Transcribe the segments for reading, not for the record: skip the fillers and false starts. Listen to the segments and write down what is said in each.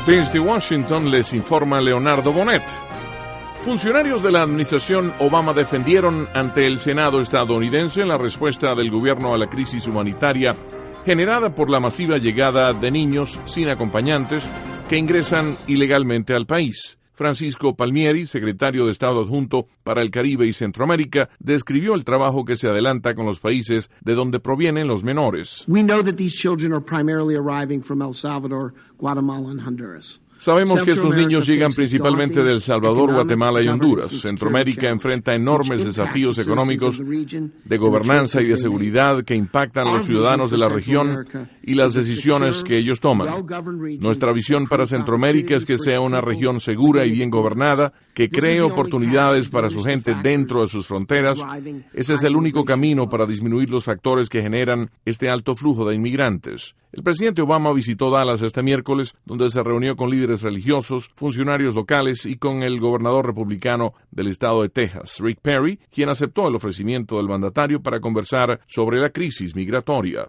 Desde Washington les informa Leonardo Bonet. Funcionarios de la administración Obama defendieron ante el Senado estadounidense la respuesta del gobierno a la crisis humanitaria generada por la masiva llegada de niños sin acompañantes que ingresan ilegalmente al país. Francisco Palmieri, secretario de Estado adjunto para el Caribe y Centroamérica, describió el trabajo que se adelanta con los países de donde provienen los menores. We know that these children are primarily arriving from El Salvador, Guatemala and Honduras. Sabemos que estos niños llegan principalmente de El Salvador, Guatemala y Honduras. Centroamérica enfrenta enormes desafíos económicos, de gobernanza y de seguridad que impactan a los ciudadanos de la región y las decisiones que ellos toman. Nuestra visión para Centroamérica es que sea una región segura y bien gobernada, que cree oportunidades para su gente dentro de sus fronteras. Ese es el único camino para disminuir los factores que generan este alto flujo de inmigrantes. El presidente Obama visitó Dallas este miércoles, donde se reunió con líderes religiosos, funcionarios locales y con el gobernador republicano del estado de Texas, Rick Perry, quien aceptó el ofrecimiento del mandatario para conversar sobre la crisis migratoria.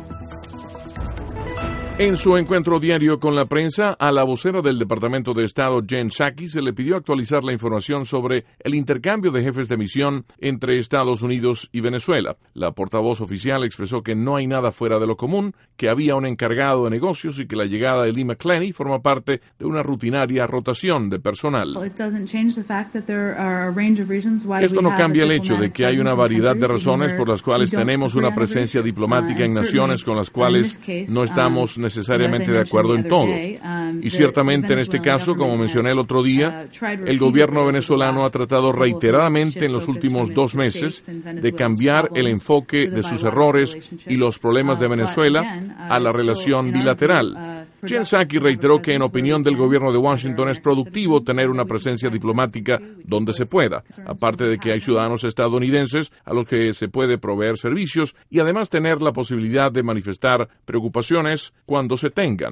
En su encuentro diario con la prensa, a la vocera del Departamento de Estado, Jen Psaki, se le pidió actualizar la información sobre el intercambio de jefes de misión entre Estados Unidos y Venezuela. La portavoz oficial expresó que no hay nada fuera de lo común, que había un encargado de negocios y que la llegada de Lee McClenny forma parte de una rutinaria rotación de personal. Esto no cambia el hecho de que hay una variedad de razones por las cuales tenemos una presencia diplomática en naciones con las cuales no estamos necesariamente de acuerdo en todo. Y ciertamente en este caso, como mencioné el otro día, el gobierno venezolano ha tratado reiteradamente en los últimos 2 meses de cambiar el enfoque de sus errores y los problemas de Venezuela a la relación bilateral. Jen Psaki reiteró que en opinión del gobierno de Washington es productivo tener una presencia diplomática donde se pueda, aparte de que hay ciudadanos estadounidenses a los que se puede proveer servicios y además tener la posibilidad de manifestar preocupaciones cuando se tengan.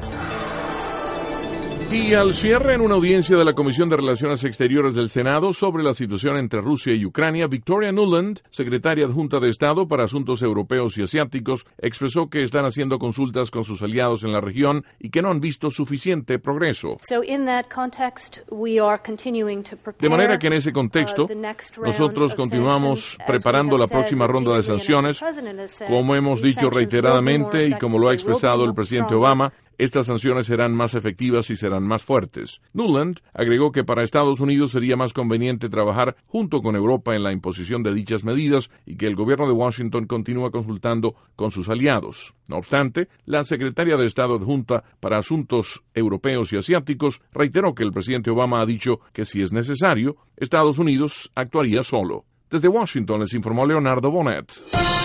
Y al cierre, en una audiencia de la Comisión de Relaciones Exteriores del Senado sobre la situación entre Rusia y Ucrania, Victoria Nuland, secretaria adjunta de Estado para Asuntos Europeos y Asiáticos, expresó que están haciendo consultas con sus aliados en la región y que no han visto suficiente progreso. De manera que en ese contexto, nosotros continuamos preparando la próxima ronda de sanciones, como hemos dicho reiteradamente y como lo ha expresado el presidente Obama. Estas sanciones serán más efectivas y serán más fuertes. Nuland agregó que para Estados Unidos sería más conveniente trabajar junto con Europa en la imposición de dichas medidas y que el gobierno de Washington continúa consultando con sus aliados. No obstante, la secretaria de Estado adjunta para Asuntos Europeos y Asiáticos reiteró que el presidente Obama ha dicho que si es necesario, Estados Unidos actuaría solo. Desde Washington les informó Leonardo Bonet.